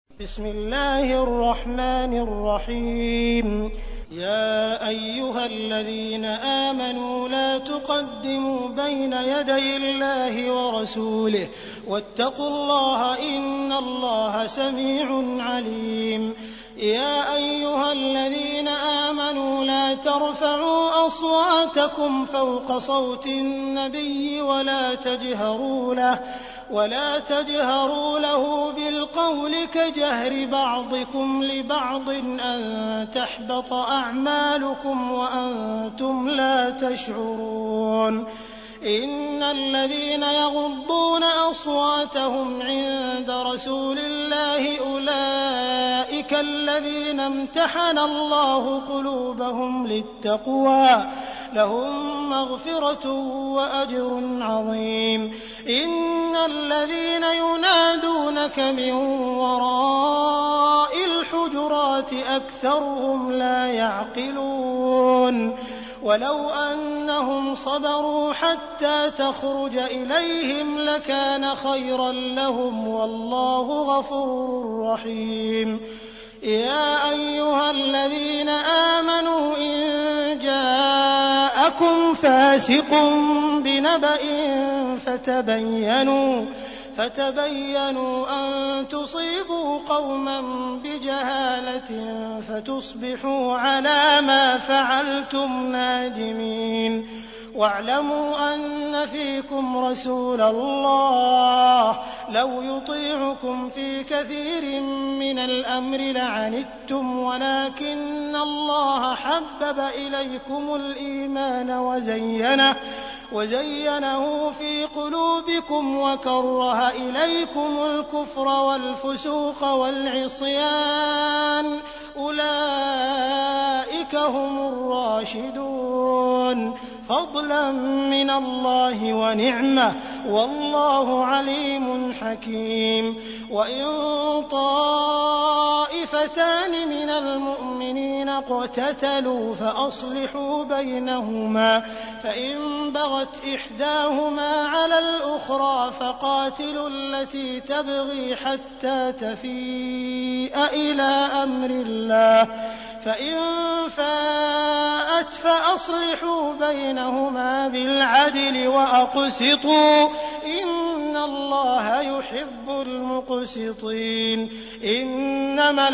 بسم الله الرحمن الرحيم. يا أيها الذين آمنوا لا تقدموا بين يدي الله ورسوله واتقوا الله إن الله سميع عليم. يا أيها الذين آمنوا لا ترفعوا أصواتكم فوق صوت النبي ولا تجهروا له بالقول كجهر بعضكم لبعض أن تحبط أعمالكم وأنتم لا تشعرون. إن الذين يغضون أصواتهم عند رسول الله أولئك الذين امتحن الله قلوبهم للتقوى لهم مغفرة وأجر عظيم. إن الذين ينادونك من وراء الحجرات أكثرهم لا يعقلون. ولو أنهم صبروا حتى تخرج إليهم لكان خيرا لهم والله غفور رحيم. يا أيها الذين آمنوا إن جاءكم فاسق بنبأ فتبينوا أن تصيبوا قوما بجهالة فتصبحوا على ما فعلتم نادمين. واعلموا أن فيكم رسول الله لو يطيعكم في كثير من الأمر لعنتم ولكن الله حبب إليكم الإيمان وزينه في قلوبكم وكره إليكم الكفر والفسوق والعصيان أولئك هم الراشدون فضلا من الله ونعمة والله عليم حكيم. وإن طائفتان من المؤمنين اقتتلوا فأصلحوا بينهما فإن بغت إحداهما على الأخرى فقاتلوا التي تبغي حتى تفيء إلى أمر الله فإن فاءت فأصلحوا بينهما بالعدل وأقسطوا إن الله يحب المقسطين. إنما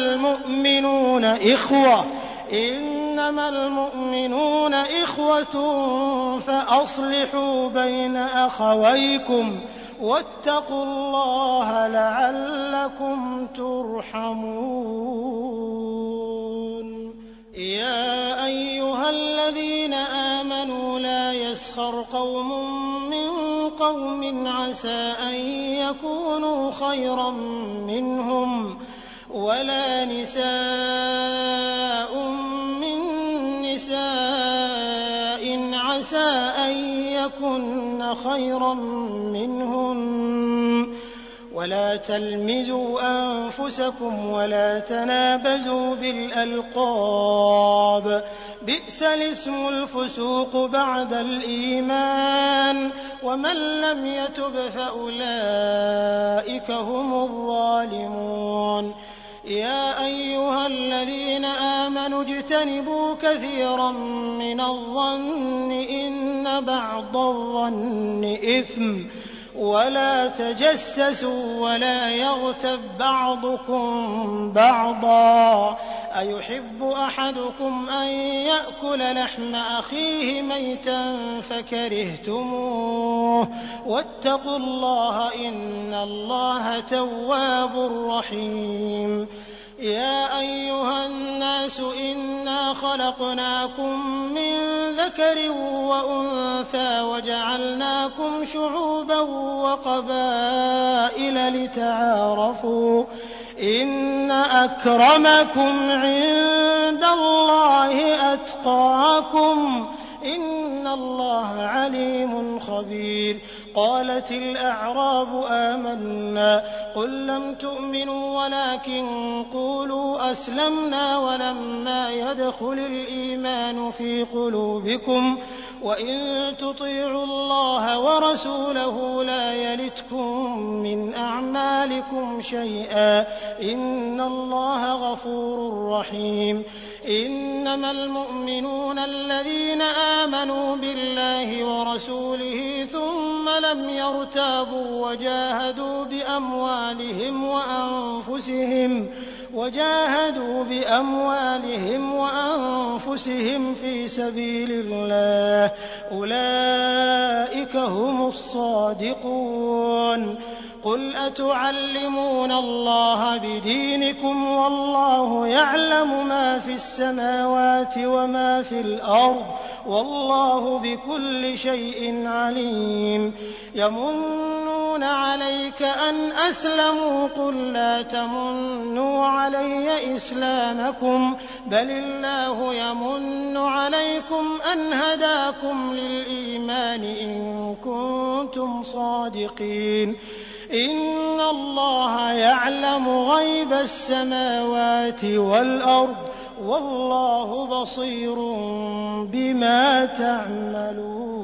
المؤمنون إخوة فأصلحوا بين أخويكم واتقوا الله لعلكم ترحمون. يا أيها الذين آمنوا لا يسخر قوم من قوم عسى أن يكونوا خيرا منهم ولا نساء من نساء عسى أن يكن خيرا منهن ولا تلمزوا أنفسكم ولا تنابزوا بالألقاب بئس الاسم الفسوق بعد الإيمان ومن لم يتب فأولئك هم الظالمون. يا أيها الذين آمنوا اجتنبوا كثيرا من الظن إن بعض الظن إثم ولا تجسسوا ولا يغتب بعضكم بعضا أيحب أحدكم أن يأكل لحم أخيه ميتا فكرهتموه واتقوا الله إن الله تواب رحيم. يا أيها الناس إنا خلقناكم من ذكر وأنثى وجعلناكم شعوبا وقبائل لتعارفوا إن أكرمكم عند الله أتقاكم إن الله عليم خبير. قالت الأعراب آمنا قل لم تؤمنوا ولكن قولوا أسلمنا ولما يدخل الإيمان في قلوبكم وإن تطيعوا الله ورسوله لا يلتكم من أعمالكم شيئا إن الله غفور رحيم إنما المؤمنون الذين آمنوا بالله ورسوله ثم لم يرتابوا وجاهدوا بأموالهم وأنفسهم في سبيل الله أولئك هم الصادقون قل أتعلمون الله بدينكم والله يعلم ما في السماوات وما في الأرض والله بكل شيء عليم يمنون عليك أن أسلموا قل لا تمنوا علي إسلامكم بل الله يمن عليكم أن هداكم للإيمان إن كنتم صادقين إن الله يعلم غيب السماوات والأرض والله بصير بما تعملون